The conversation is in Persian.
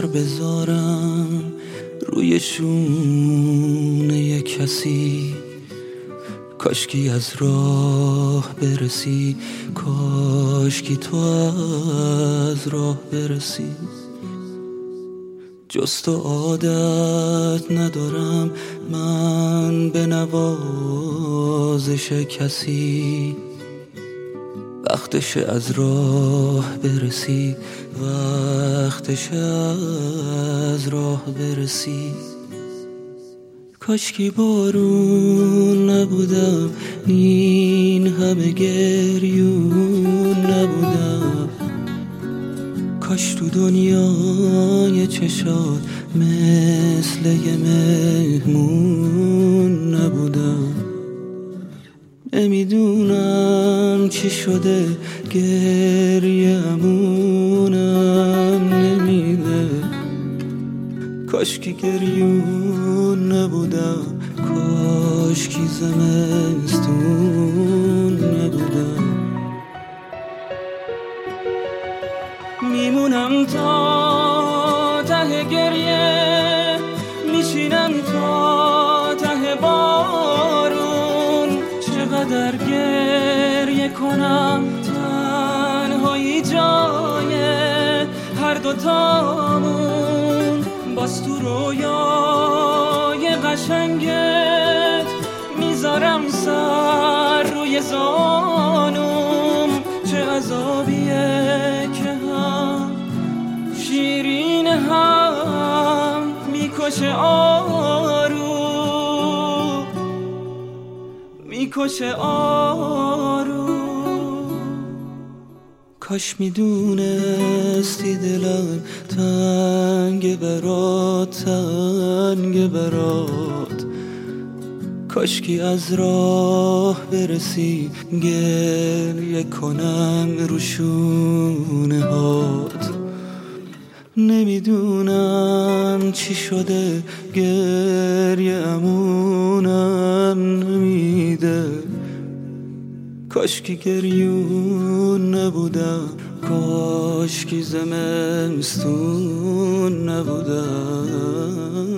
بذارم روی شونه کسی، کاشکی از راه برسی، کاشکی تو از راه برسی. جز تو عادت ندارم من به نوازش کسی، وقتش از راه برسی، وقتش از راه برسی. کاشکی بارون نبودم، این همه گریون نبودم، کاش تو دنیای چشات مثل یه مهمون نبودم. نمیدونم چی شده گریه‌مونم نمیده، کاشکی گریون نبودم، کاشکی زمستون نبودم. میمونم تا ته گریه، میشینم تا ته بارون، چقدر گریه کنم تنهایی جای هر دوتامون. باز تو رویای قشنگت میذارم سر روی زانوم، چه عذابیه که هم شیرین هم میکشه آروم، میکشه آروم. کاش میدونستی دلم تنگ برات، تنگ برات، کاشکی از راه برسی، گریه کنم رو شونه هات. نمیدونم چی شده گریه‌مونم نمیده، کاشکی گریون نبودم، کاشکی زمستون نبودم.